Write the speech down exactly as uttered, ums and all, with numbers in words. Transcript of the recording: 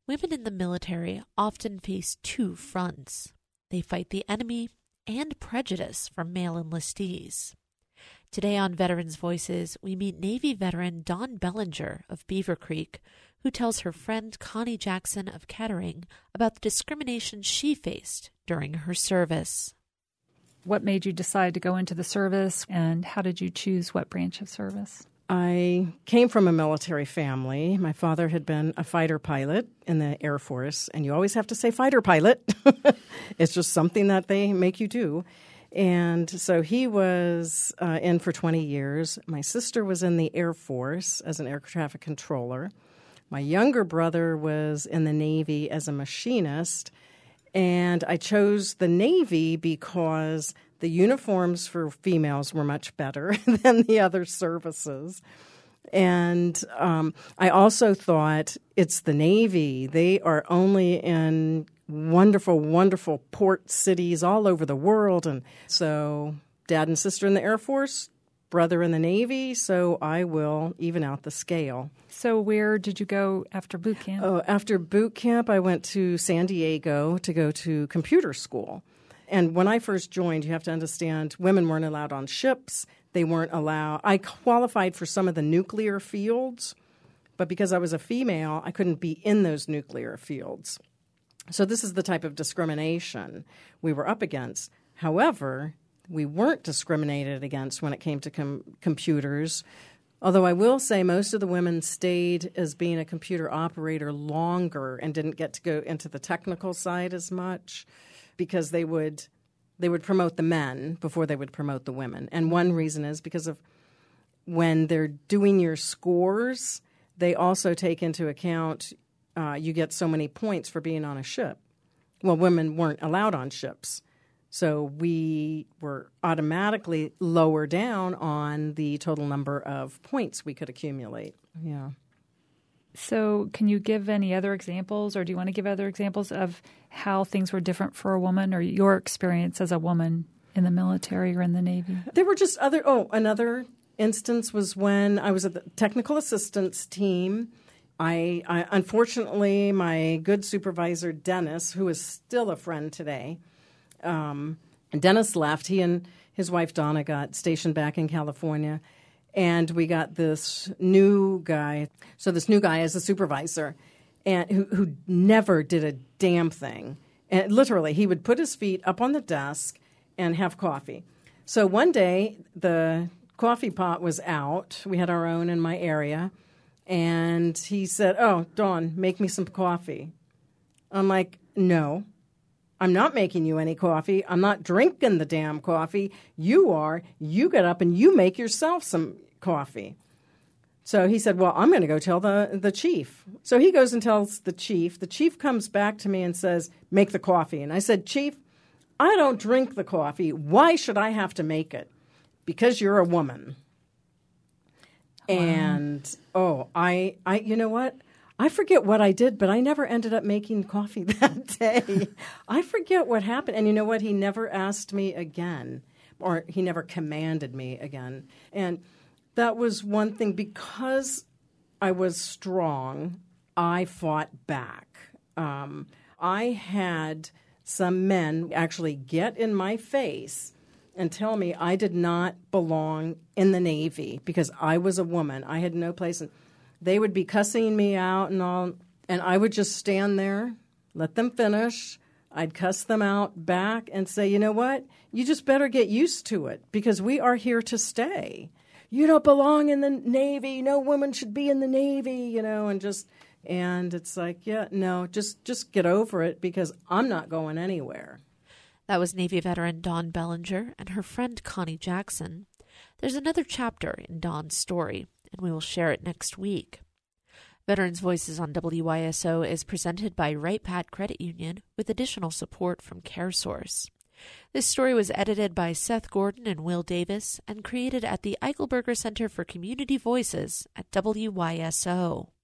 Women in the military often face two fronts. They fight the enemy and prejudice from male enlistees. Today on Veterans Voices, we meet Navy veteran Dawn Bellinger of Beaver Creek, who tells her friend Connie Jackson of Kettering about the discrimination she faced during her service. What made you decide to go into the service, and how did you choose what branch of service? I came from a military family. My father had been a fighter pilot in the Air Force, and you always have to say fighter pilot. It's just something that they make you do. And so he was uh, in for twenty years. My sister was in the Air Force as an air traffic controller. My younger brother was in the Navy as a machinist. And I chose the Navy because the uniforms for females were much better than the other services. And um, I also thought it's the Navy. They are only in wonderful, wonderful port cities all over the world. And so dad and sister in the Air Force, brother in the Navy, so I will even out the scale. So where did you go after boot camp? Oh, after boot camp, I went to San Diego to go to computer school. And when I first joined, you have to understand, women weren't allowed on ships. They weren't allowed. I qualified for some of the nuclear fields, but because I was a female, I couldn't be in those nuclear fields. So this is the type of discrimination we were up against. However, we weren't discriminated against when it came to com- computers. Although I will say most of the women stayed as being a computer operator longer and didn't get to go into the technical side as much because they would they would promote the men before they would promote the women. And one reason is because of when they're doing your scores, they also take into account uh, you get so many points for being on a ship. Well, women weren't allowed on ships. So we were automatically lower down on the total number of points we could accumulate. Yeah. So can you give any other examples, or do you want to give other examples of how things were different for a woman or your experience as a woman in the military or in the Navy? There were just other – oh, another instance was when I was at the technical assistance team. I, I unfortunately, my good supervisor, Dennis, who is still a friend today – Um, and Dennis left. He and his wife, Donna, got stationed back in California. And we got this new guy. So this new guy is a supervisor and who, who never did a damn thing. And literally, he would put his feet up on the desk and have coffee. So one day, the coffee pot was out. We had our own in my area. And he said, "Oh, Dawn, make me some coffee." I'm like, "No. I'm not making you any coffee. I'm not drinking the damn coffee. You are. You get up and you make yourself some coffee." So he said, "Well, I'm going to go tell the, the chief." So he goes and tells the chief. The chief comes back to me and says, "Make the coffee." And I said, "Chief, I don't drink the coffee. Why should I have to make it?" "Because you're a woman." Wow. And, oh, I, I, you know what? I forget what I did, but I never ended up making coffee that day. I forget what happened. And you know what? He never asked me again, or he never commanded me again. And that was one thing. Because I was strong, I fought back. Um, I had some men actually get in my face and tell me I did not belong in the Navy because I was a woman. I had no place in. They would be cussing me out and all, and I would just stand there, let them finish. I'd cuss them out back and say, "You know what? You just better get used to it because we are here to stay. You don't belong in the Navy. No woman should be in the Navy," you know, and just, and it's like, yeah, no, just, just get over it because I'm not going anywhere. That was Navy veteran Dawn Bellinger and her friend Connie Jackson. There's another chapter in Dawn's story, and we will share it next week. Veterans Voices on W Y S O is presented by Wright Pat Credit Union with additional support from CareSource. This story was edited by Seth Gordon and Will Davis and created at the Eichelberger Center for Community Voices at W Y S O.